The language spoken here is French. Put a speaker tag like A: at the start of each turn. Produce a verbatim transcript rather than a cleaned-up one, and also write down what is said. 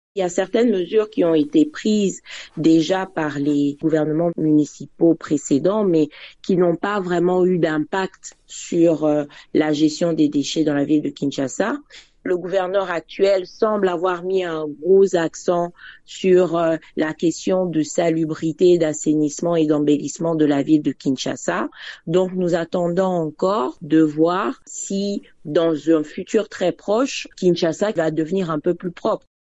A: Il y a certaines mesures qui ont été prises déjà par les gouvernements municipaux précédents, mais qui n'ont pas vraiment eu d'impact sur euh, la gestion des déchets dans la ville de Kinshasa. Le gouverneur actuel semble avoir mis un gros accent sur euh, la question de salubrité, d'assainissement et d'embellissement de la ville de Kinshasa. Donc nous attendons encore de voir si dans un futur très proche, Kinshasa va devenir un peu plus propre.